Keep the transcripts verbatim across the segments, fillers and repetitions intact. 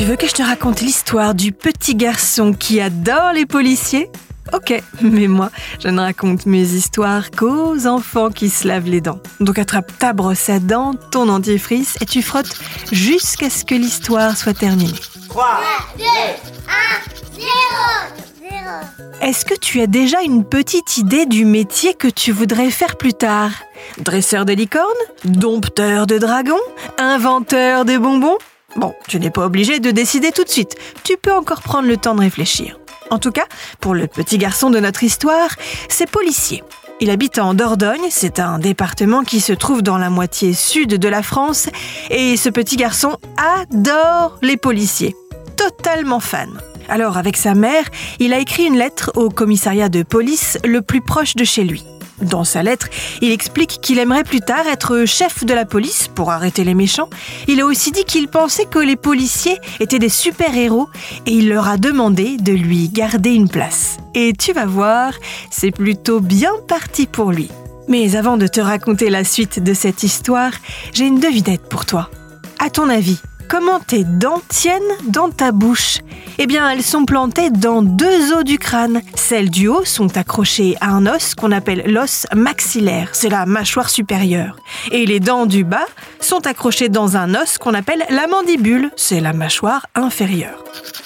Tu veux que je te raconte l'histoire du petit garçon qui adore les policiers ? Ok, mais moi, je ne raconte mes histoires qu'aux enfants qui se lavent les dents. Donc attrape ta brosse à dents, ton dentifrice et tu frottes jusqu'à ce que l'histoire soit terminée. trois, deux, un, zéro. Est-ce que tu as déjà une petite idée du métier que tu voudrais faire plus tard ? Dresseur de licorne ? Dompteur de dragons ? Inventeur de bonbons ? Bon, tu n'es pas obligé de décider tout de suite. Tu peux encore prendre le temps de réfléchir. En tout cas, pour le petit garçon de notre histoire, c'est policier. Il habite en Dordogne, c'est un département qui se trouve dans la moitié sud de la France, et ce petit garçon adore les policiers. Totalement fan. Alors, avec sa mère, il a écrit une lettre au commissariat de police le plus proche de chez lui. Dans sa lettre, il explique qu'il aimerait plus tard être chef de la police pour arrêter les méchants. Il a aussi dit qu'il pensait que les policiers étaient des super-héros et il leur a demandé de lui garder une place. Et tu vas voir, c'est plutôt bien parti pour lui. Mais avant de te raconter la suite de cette histoire, j'ai une devinette pour toi. À ton avis, comment tes dents tiennent dans ta bouche ? Eh bien, elles sont plantées dans deux os du crâne. Celles du haut sont accrochées à un os qu'on appelle l'os maxillaire, c'est la mâchoire supérieure. Et les dents du bas sont accrochées dans un os qu'on appelle la mandibule, c'est la mâchoire inférieure.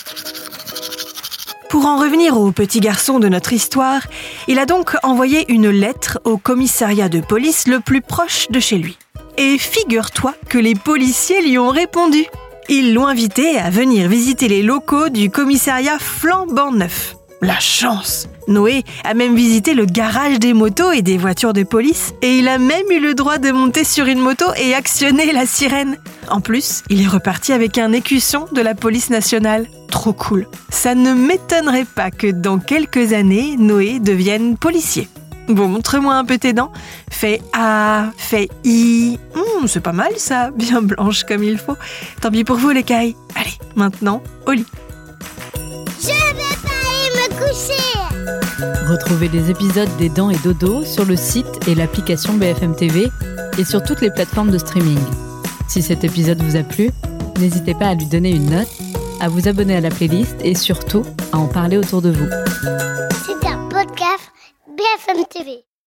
Pour en revenir au petit garçon de notre histoire, il a donc envoyé une lettre au commissariat de police le plus proche de chez lui. Et figure-toi que les policiers lui ont répondu. Ils l'ont invité à venir visiter les locaux du commissariat flambant neuf. La chance ! Noé a même visité le garage des motos et des voitures de police et il a même eu le droit de monter sur une moto et actionner la sirène. En plus, il est reparti avec un écusson de la police nationale. Trop cool. Ça ne m'étonnerait pas que dans quelques années, Noé devienne policier. Bon, montre-moi un peu tes dents. Fais A, fais I. Mmh, c'est pas mal ça, bien blanche comme il faut. Tant pis pour vous les cailles. Allez, maintenant, au lit. Je vais pas aller me coucher. Retrouvez les épisodes des Dents et Dodo sur le site et l'application B F M T V et sur toutes les plateformes de streaming. Si cet épisode vous a plu, n'hésitez pas à lui donner une note, à vous abonner à la playlist et surtout à en parler autour de vous. C'est un podcast B F M T V.